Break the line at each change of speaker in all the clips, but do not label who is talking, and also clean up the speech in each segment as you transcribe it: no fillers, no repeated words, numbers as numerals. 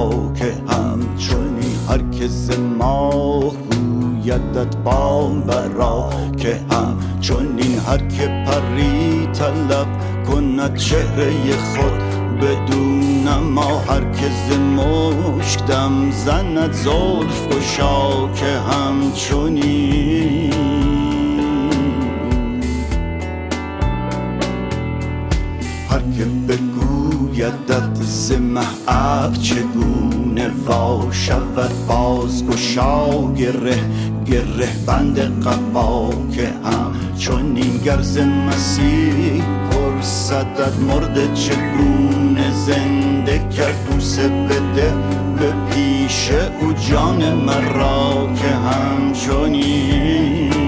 که همچونی هر که ز ما رویدت باورا که همچونین هر که پری طلب کند چهره خود بدون ما هر که ز مشک دم زند زلف گشا که همچونی هر که بگویدت ز مه چگونه وا شود باز گشا گره بند قبا که همچونین گر ز مسیح پرسدت مرده چگونه زنده کرد بوسه بده به پیش او جان مرا که همچونین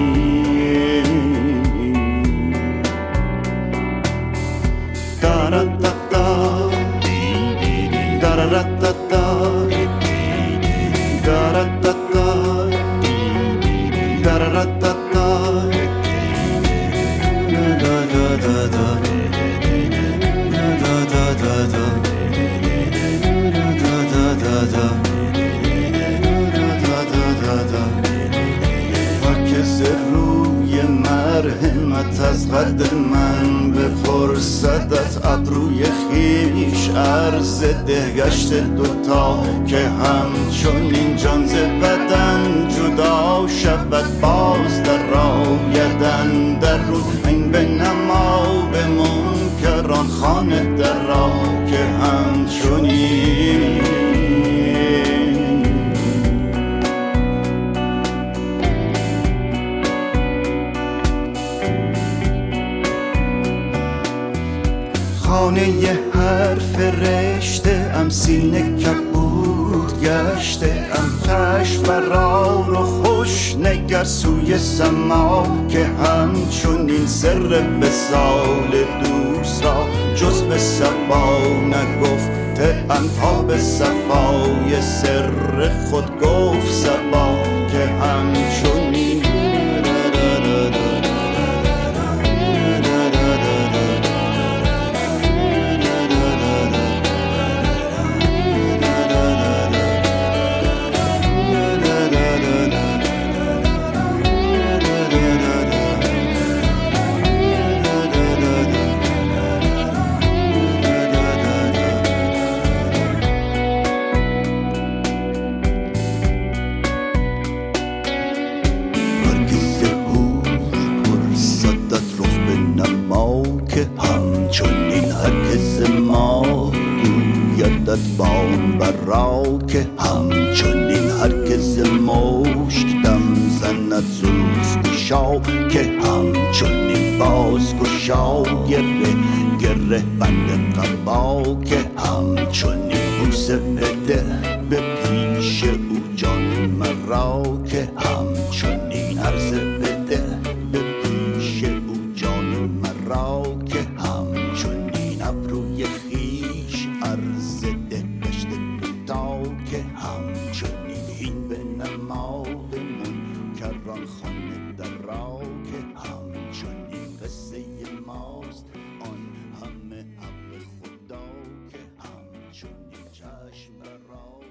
مرحمت از قد من بپرسدت ابروی خیش عرض ده گشت دوتا که همچونین جان ز بدن جدا شود باز در آیدن در روز این به نما به منکران خانه در را که همچونین خانه هر فرشته ام سینه کبود گشته ام چشم برار و خوش نگر سوی سما که همچونین سر وصال دوست را جز به صبا نگفته ام تا به صفای سر خود گفت صبا که همچونین همچونین هر که ز ما رویدت باورا که همچونین هر که ز مشک دم زند زلف گشا که همچونین باز گشا گره بند قبا که همچونین بوسه بده به پیش او جان مرا که همچونین عرض بده به پیش او جان مرا که همچونین ابروی خیش عرض ده گشت دوتا که همچونین هین به نما به منکران خانه در را که همچونین قصه ماست آن همه حق خدا که همچونین چشم را